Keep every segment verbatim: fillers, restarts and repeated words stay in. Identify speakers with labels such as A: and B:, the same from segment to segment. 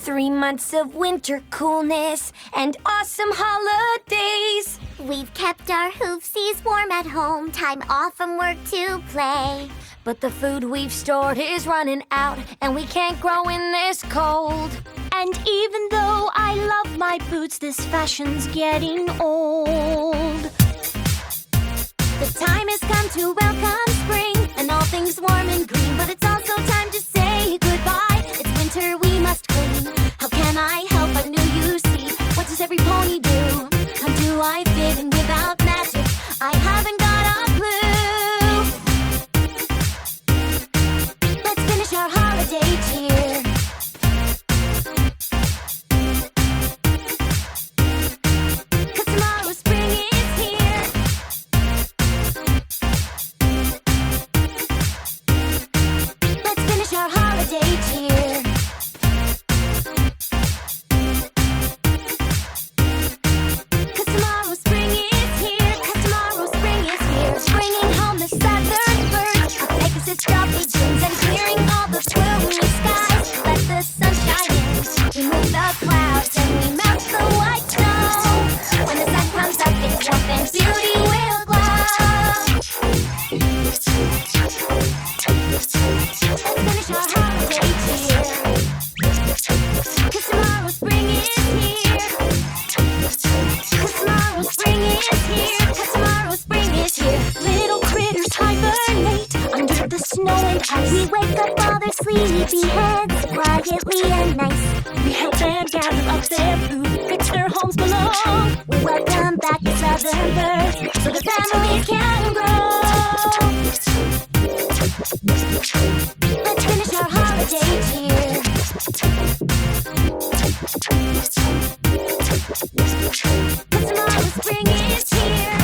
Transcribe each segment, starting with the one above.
A: Three months of winter coolness and awesome holidays.
B: We've kept our hoofsies warm at home, time off from work to play.
A: But the food we've stored is running out, and we can't grow in this cold.
C: And even though I love my boots, this fashion's getting old.
B: The time has come to welcome spring, and all things warm and green. But it's also time to say goodbye. It's winter, we must clean. How can I help? I knew you see. What does every pony do? How do I fit in without magic? I haven't got a clue. Let's finish our holiday cheer. Cause tomorrow spring is here. Let's finish our holiday cheer. Cause tomorrow spring is here. Cause tomorrow spring is here. Bringing home the southern birds, Pegasus, Joffrey, James, and clearing all the swirling skies. Let the sun shine in. We move the clouds and we melt the white snow. When the sun comes up, it's warmth and beauty will glow. Let's finish our holiday cheer. Cause tomorrow spring is here. Cause tomorrow spring is here. Cause tomorrow spring is here.
C: Little critters hibernate under the snow and ice.
B: We wake up all their sleepy heads quietly and nice.
C: We help them gather up their food, fix their homes below.
B: We welcome back the southern birds so the families can grow. Let's finish our holiday cheer. Cause tomorrow spring is here.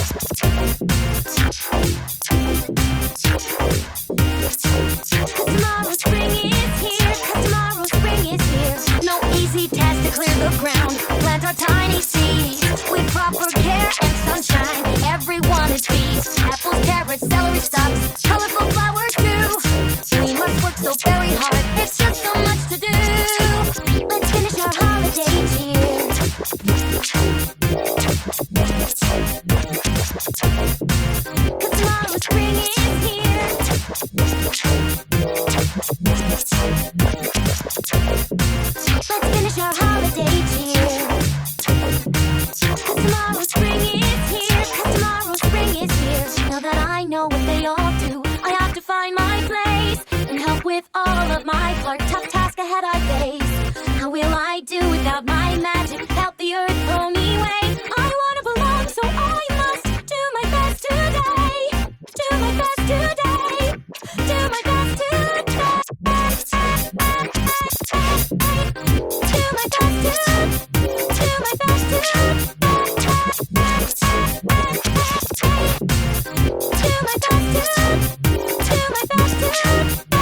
B: Cause tomorrow spring is here. Cause tomorrow spring is here.
A: No easy task to clear the ground, plant our tiny seeds. With proper care and sunshine, everyone is feast. Apples, carrots, celery stalks, colorful flowers too. We must work so very hard, there's just so much to do.
B: Let's finish our holiday cheer. Cause tomorrow spring is here. Let's finish our holiday cheer. Cause tomorrow spring is here. Cause tomorrow spring is here.
C: Now that I know what they all do, I have to find my place and help with all of my part. Tough task ahead I face. How will I do without my magic? Help the earth pony way. I wanna belong, so I must do my best today. Do my best today. Do my best today. Do my best to. Do my best to. Do my best to. Do my best to.